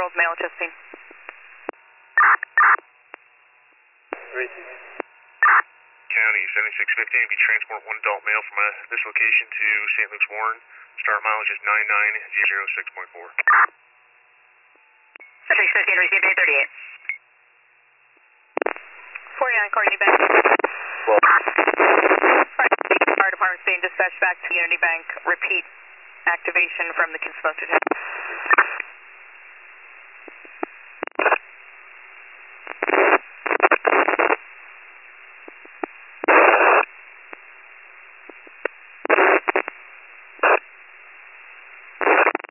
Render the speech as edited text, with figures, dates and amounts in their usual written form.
2-year-old male adjusting. County 7615, be transport one adult male from this location to St. Luke's Warren. Start mileage is 99006.4. 7615, received 838. 49, call Unity Bank. Fire department's being dispatched back to Unity Bank. Repeat activation from the Kinsmoke detector.